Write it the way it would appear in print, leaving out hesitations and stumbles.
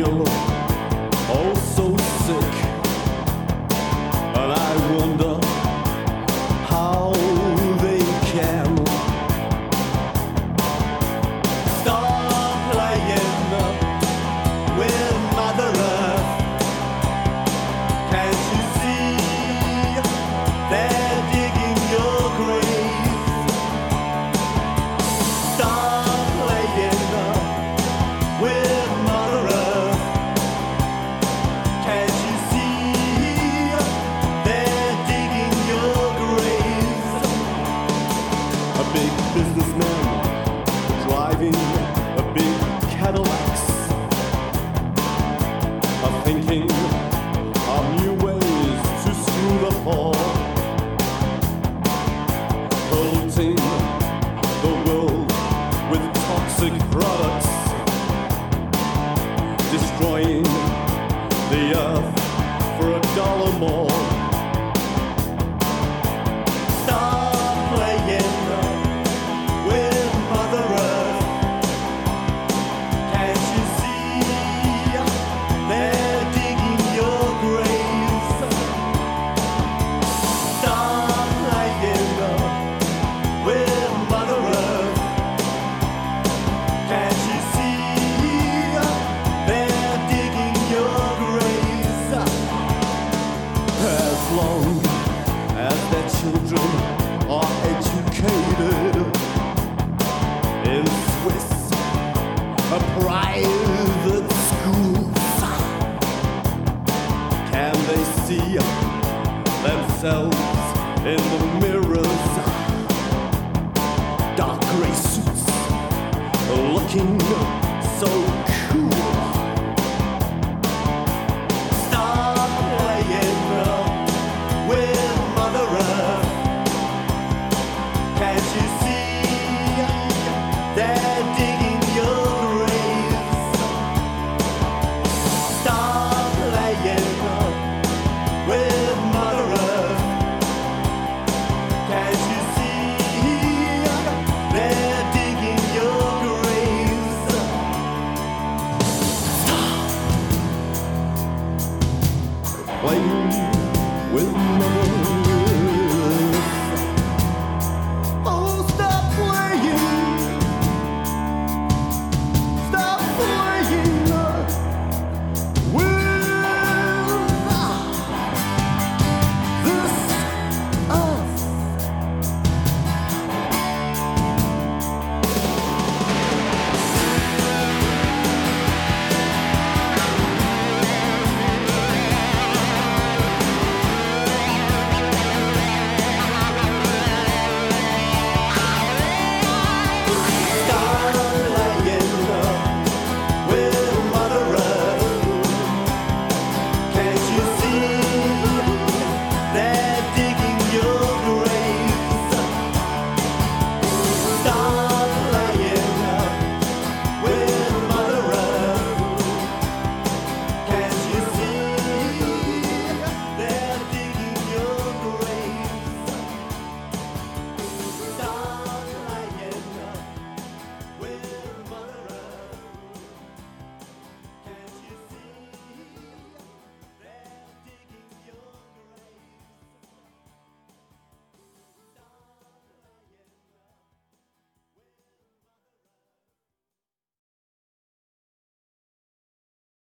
feel oh so sick, and I wonder how they can stop playing with Mother Earth. Can't you see they're digging your grave? Stop playing with Mother Earth. Can't you see they're digging your graves? A big businessman driving a big Cadillac, are thinking of new ways to screw the poor, polluting the world with toxic products, destroying the earth for $1 more. Stop playing with Mother Earth. Can't you see they're digging your graves? Stop playing with Mother Earth. Can't you see they're digging your graves? As long as their children are educated in Swiss private schools, can they see themselves in the mirrors? Dark gray suits looking so cool. Stop playing with Mother Earth. Can't you see